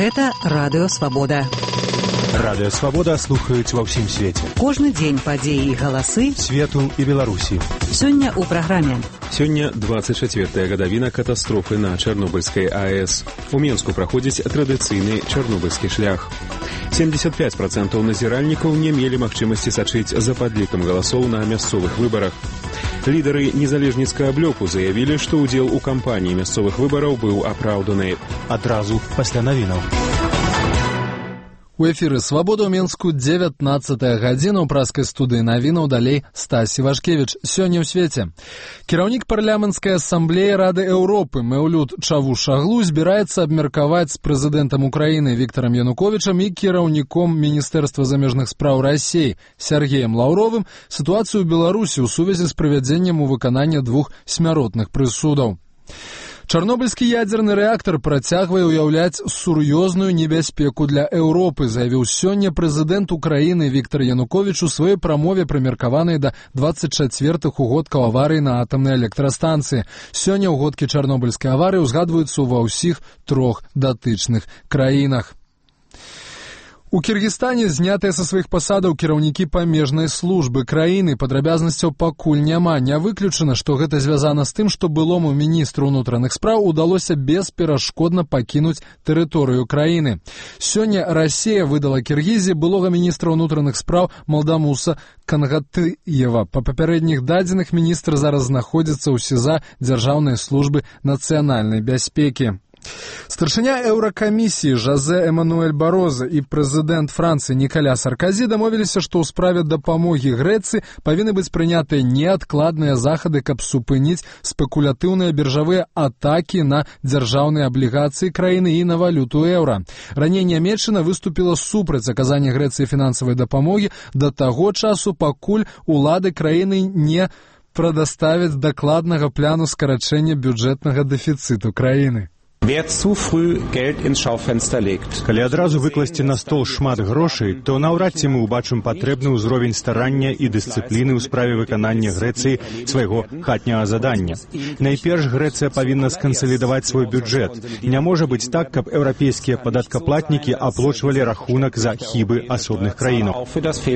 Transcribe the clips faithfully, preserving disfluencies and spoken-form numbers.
Гэта Радыё Свабода. Радыё Свабода слухаюць ва ўсім свеце. Кожны дзень падзеі і галасы свету і Беларусі. Сёння ў праграме. Сёння двадцать четвёртая гадавіна катастрофы на Чарнобыльскай АЭС. У Менску праходзіць традыцыйны чарнобыльскі шлях. семьдесят пять процентов назіральнікаў не мелі магчымасці сачыць за падлікам галасоў на мясцовых выбарах. Лідары незалежніцкага блоку заявілі, што ўдзел у кампаніі мясцовых выбараў быў апраўданы. Адразу пасля навінаў. У эфіры «Свабода» ў Менску дзевятнаццатая гадзіна ў праскай студыі навінаў, далей Стась Івашкевіч. Сёння ў свеце. Кіраўнік парламенцкай асамблеі Рады Еўропы Мэўлют Чавушаглу збіраецца абмеркаваць з прэзідэнтам Украіны Віктарам Януковічам і кіраўніком Міністэрства замежных спраў Расіі Сяргеем Лаўровым сітуацыю ў Беларусі ў сувязі з правядзеннем у выканання двух смяротных прысудаў. Чарнобыльскі ядзерны рэактар працягвае ўяўляць сур'ёзную небяспеку для Еўропы, заявіў сёння прэзідэнт Украіны Віктар Януковіч у сваёй прамове, прымеркаванай да двадцать чацвёртых угодкаў аварыі на атамнай электрастанцыі. Сёння ўгодкі чарнобыльскай аварыі ўзгадваюцца ва ўсіх трох датычных краінах. У Кіргізстане знятыя са сваіх пасадаў кіраўнікі памежнай службы краіны. Падрабязнасцяў пакуль няма. Не выключана, што гэта звязана з тым, што былому міністру ўнутраных спраў удалося бесперашкодна пакінуць тэрыторыю краіны. Сёння Расія выдала Кіргізіі былога міністра ўнутраных спраў Малдамуса Кангатыева. Па папярэдніх дадзеных міністр зараз знаходзіцца ў СІЗА Дзяржаўнай службы нацыянальнай бяспекі. Старшыня Еўракамісіі Жозе Эмануэль Бароза і прэзідэнт Францыі Нікаля Сарказі дамовіліся, што ў справе дапамогі Грэцыі павінны быць прынятыя неадкладныя захады, каб супыніць спекулятыўныя біржавыя атакі на дзяржаўныя аблігацыі краіны і на валюту еўра. Раней Нямецчына выступіла супраць аказання Грэцыі фінансавай дапамогі да таго часу, пакуль улады краіны не прадаставяць дакладнага плану скарачэння бюджэтнага дэфіцыту краіны. Wer zu früh Geld ins Schaufenster legt. Калі адразу выкласці на стол шмат грошай, то наўрад ці мы ўбачым патрэбны ўзровень старання і дысцыпліны ў справе выканання Грэцыі свайго хатняга задання. Найперш Грэцыя павінна скансалідаваць свой бюджэт. Не можа быць так, каб еўрапейскія падаткаплатнікі аплочвалі рахунак за хібы асобных краінаў.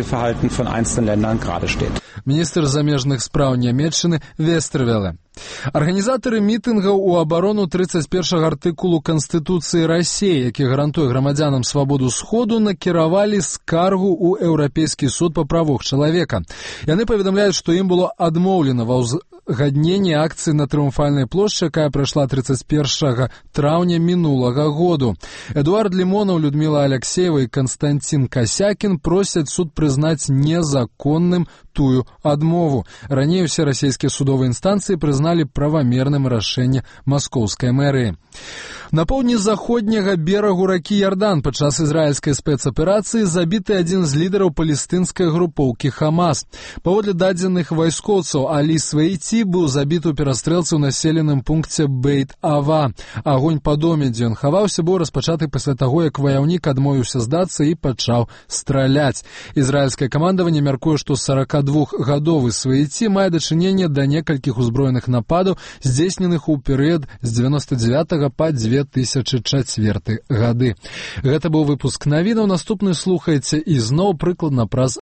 Міністр замежных спраў Нямецчыны Вестервеле. Арганізатары мітынгаў у абарону тридцать першага артыкулу Канстытуцыі Расіі, які гарантуе грамадзянам свабоду сходу, накіравалі скаргу ў Еўрапейскі суд па правах чалавека. Яны паведамляюць, што ім было адмоўлена ва ўзгадненні акцыі на Трыумфальнай плошчы, якая прайшла тридцать першага траўня мінулага году. Эдуард Лімонаў, Людміла Аляксеева і Канстантин Касякін просяць суд прызнаць незаконным тую адмову. Раней усе расійскія судовыя інстанцыі прызналі правамерным рашэнне маскоўскай мэрыі. На поўдні заходняга берагу ракі Ярдан падчас ізраільскай спецаперацыі забіты адзін з лідараў палестынскай групоўкі Хамас. Паводле дадзеных вайскоўцаў, Алі Свейці быў забіты ў перастрэлцы ў населеным пункце Бейт-Ава. Агонь па доме, дзе ён хаваўся, быў распачаты пасля таго, як ваяўнік адмовіўся здацца і пачаў страляць. Ізраільскае камандаванне мяркуе, што сорокадвухгадовы Свейці мае дачыненне да некалькіх узброеных нападаў, здзейсненых у перыяд з девяносто девятага па две тысячы чацвёрты гады. Гэта быў выпуск навінаў. Наступны слухаеце ізноў прыкладна праз